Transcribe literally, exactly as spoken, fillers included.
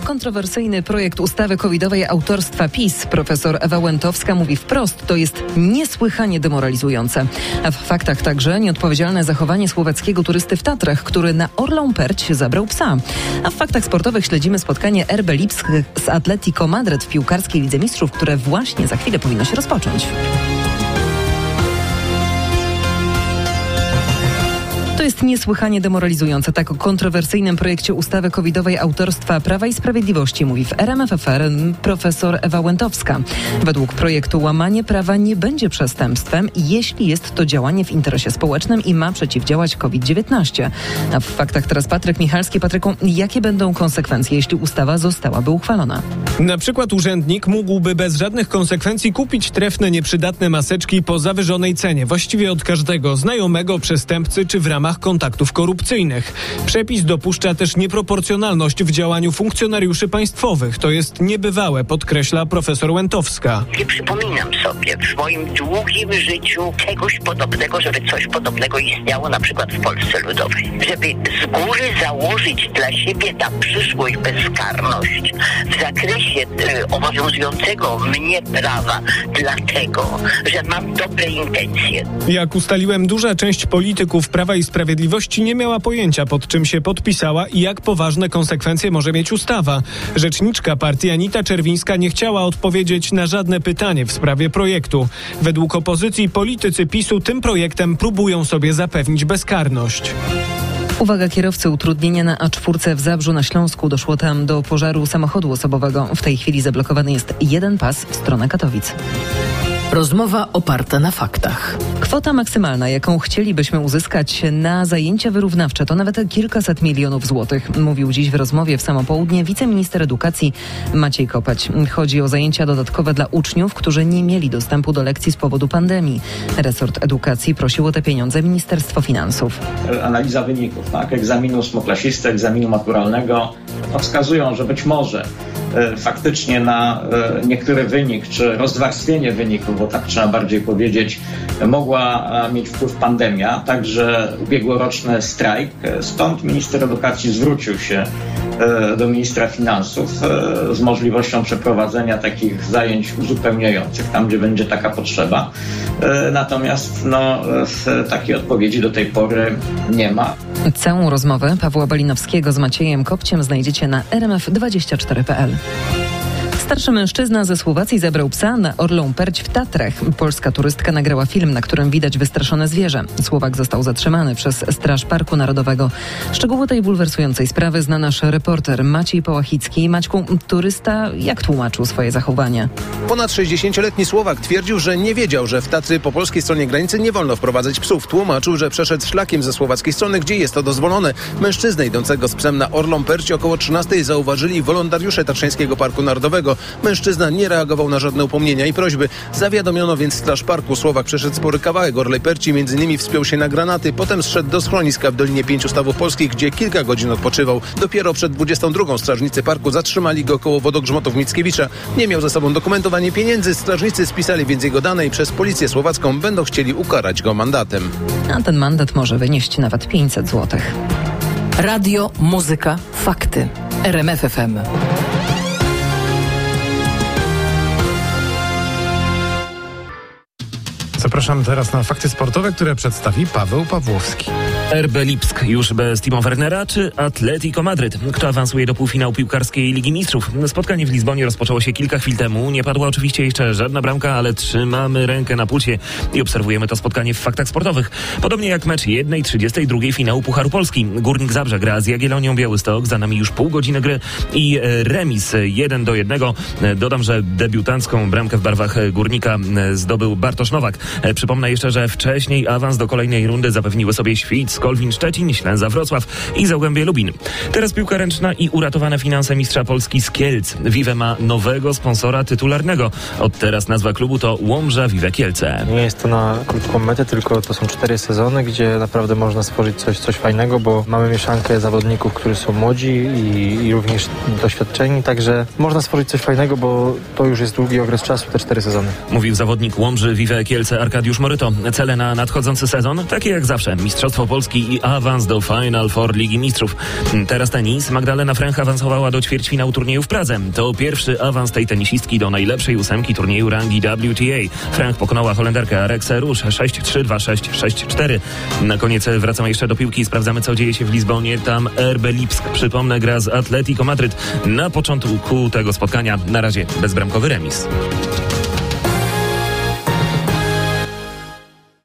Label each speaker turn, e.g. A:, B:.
A: Kontrowersyjny projekt ustawy covidowej autorstwa PiS. Profesor Ewa Łętowska mówi wprost, to jest niesłychanie demoralizujące. A w faktach także nieodpowiedzialne zachowanie słowackiego turysty w Tatrach, który na Orlą Perć zabrał psa. A w faktach sportowych śledzimy spotkanie R B Lipsk z Atletico Madryt w piłkarskiej Lidze Mistrzów, które właśnie za chwilę powinno się rozpocząć. To jest niesłychanie demoralizujące. Tak o kontrowersyjnym projekcie ustawy covidowej autorstwa Prawa i Sprawiedliwości mówi w R M F F R profesor Ewa Łętowska. Według projektu łamanie prawa nie będzie przestępstwem, jeśli jest to działanie w interesie społecznym i ma przeciwdziałać COVID dziewiętnaście. A w faktach teraz Patryk Michalski. Patryku, jakie będą konsekwencje, jeśli ustawa zostałaby uchwalona?
B: Na przykład urzędnik mógłby bez żadnych konsekwencji kupić trefne, nieprzydatne maseczki po zawyżonej cenie, właściwie od każdego znajomego przestępcy czy w ramach kontaktów korupcyjnych. Przepis dopuszcza też nieproporcjonalność w działaniu funkcjonariuszy państwowych. To jest niebywałe, podkreśla profesor Łętowska.
C: Nie przypominam sobie w moim długim życiu czegoś podobnego, żeby coś podobnego istniało na przykład w Polsce Ludowej. Żeby z góry założyć dla siebie na przyszłość bezkarność w zakresie y, obowiązującego mnie prawa, dlatego, że mam dobre intencje.
B: Jak ustaliłem, duża część polityków Prawa i Sprawiedliwości nie miała pojęcia, pod czym się podpisała i jak poważne konsekwencje może mieć ustawa. Rzeczniczka partii Anita Czerwińska nie chciała odpowiedzieć na żadne pytanie w sprawie projektu. Według opozycji politycy PiSu tym projektem próbują sobie zapewnić bezkarność.
A: Uwaga, kierowcy, utrudnienia na A cztery w Zabrzu na Śląsku. Doszło tam do pożaru samochodu osobowego. W tej chwili zablokowany jest jeden pas w stronę Katowic.
D: Rozmowa oparta na faktach.
A: Kwota maksymalna, jaką chcielibyśmy uzyskać na zajęcia wyrównawcze, to nawet kilkaset milionów złotych, mówił dziś w rozmowie w samo południe wiceminister edukacji Maciej Kopeć. Chodzi o zajęcia dodatkowe dla uczniów, którzy nie mieli dostępu do lekcji z powodu pandemii. Resort edukacji prosił o te pieniądze Ministerstwo Finansów.
E: Analiza wyników, tak? Egzaminu ósmoklasisty, egzaminu maturalnego no, wskazują, że być może e, faktycznie na e, niektóry wynik, czy rozwarstwienie wyników, bo tak trzeba bardziej powiedzieć, mogła mieć wpływ pandemia, także ubiegłoroczny strajk. Stąd minister edukacji zwrócił się do ministra finansów z możliwością przeprowadzenia takich zajęć uzupełniających, tam gdzie będzie taka potrzeba. Natomiast no, takiej odpowiedzi do tej pory nie ma.
A: Całą rozmowę Pawła Balinowskiego z Maciejem Kopciem znajdziecie na r m f dwadzieścia cztery kropka p l. Starszy mężczyzna ze Słowacji zabrał psa na Orlą Perć w Tatrach. Polska turystka nagrała film, na którym widać wystraszone zwierzę. Słowak został zatrzymany przez Straż Parku Narodowego. Szczegóły tej bulwersującej sprawy zna nasz reporter Maciej Połachicki. Maćku, turysta jak tłumaczył swoje zachowanie?
F: Ponad sześćdziesięcioletni Słowak twierdził, że nie wiedział, że w Tatry po polskiej stronie granicy nie wolno wprowadzać psów. Tłumaczył, że przeszedł szlakiem ze słowackiej strony, gdzie jest to dozwolone. Mężczyznę idącego z psem na Orlą Perć około trzynastej zauważyli wolontariusze Tatrzańskiego Parku Narodowego. Mężczyzna nie reagował na żadne upomnienia i prośby. Zawiadomiono więc Straż Parku. Słowak przeszedł spory kawałek Orlej Perci, między innymi wspiął się na granaty, potem zszedł do schroniska w Dolinie Pięciu Stawów Polskich, gdzie kilka godzin odpoczywał. Dopiero przed dwudziestą drugą strażnicy parku zatrzymali go koło wodogrzmotów Mickiewicza. Nie miał ze sobą dokumentowania pieniędzy. Strażnicy spisali więc jego dane i przez policję słowacką będą chcieli ukarać go mandatem.
A: A ten mandat może wynieść nawet pięćset złotych.
D: Radio, muzyka, fakty. R M F F M.
G: Zapraszamy teraz na fakty sportowe, które przedstawi Paweł Pawłowski.
H: R B Lipsk już bez Timo Wernera czy Atletico Madryt? Kto awansuje do półfinału piłkarskiej Ligi Mistrzów? Spotkanie w Lizbonie rozpoczęło się kilka chwil temu. Nie padła oczywiście jeszcze żadna bramka, ale trzymamy rękę na pulsie i obserwujemy to spotkanie w faktach sportowych. Podobnie jak mecz jedna trzydzieści dwa finału Pucharu Polski. Górnik Zabrze gra z Jagiellonią Białystok. Za nami już pół godziny gry i remis jeden do jednego. Dodam, że debiutancką bramkę w barwach Górnika zdobył Bartosz Nowak. Przypomnę jeszcze, że wcześniej awans do kolejnej rundy zapewniły sobie Świt, Kolwin Szczecin, Ślęza Wrocław i Zagłębie Lubin. Teraz piłka ręczna i uratowane finanse mistrza Polski z Kielc. Vive ma nowego sponsora tytularnego. Od teraz nazwa klubu to Łomża Vive Kielce.
I: Nie jest to na krótką metę, tylko to są cztery sezony, gdzie naprawdę można stworzyć coś, coś fajnego, bo mamy mieszankę zawodników, którzy są młodzi i, i również doświadczeni, także można stworzyć coś fajnego, bo to już jest długi okres czasu, te cztery sezony.
H: Mówił zawodnik Łomży Vive Kielce Arkadiusz Moryto. Cele na nadchodzący sezon, takie jak zawsze, Mistrzostwo Polski Polski i awans do Final Four Ligi Mistrzów. Teraz tenis. Magdalena Fręch awansowała do ćwierćfinału turnieju w Pradze. To pierwszy awans tej tenisistki do najlepszej ósemki turnieju rangi W T A. Fręch pokonała Holenderkę Areksę Rusz sześć trzy, dwa sześć, sześć cztery. Na koniec wracamy jeszcze do piłki. Sprawdzamy, co dzieje się w Lizbonie. Tam R B Lipsk, przypomnę, gra z Atletico Madryt. Na początku tego spotkania na razie bezbramkowy remis.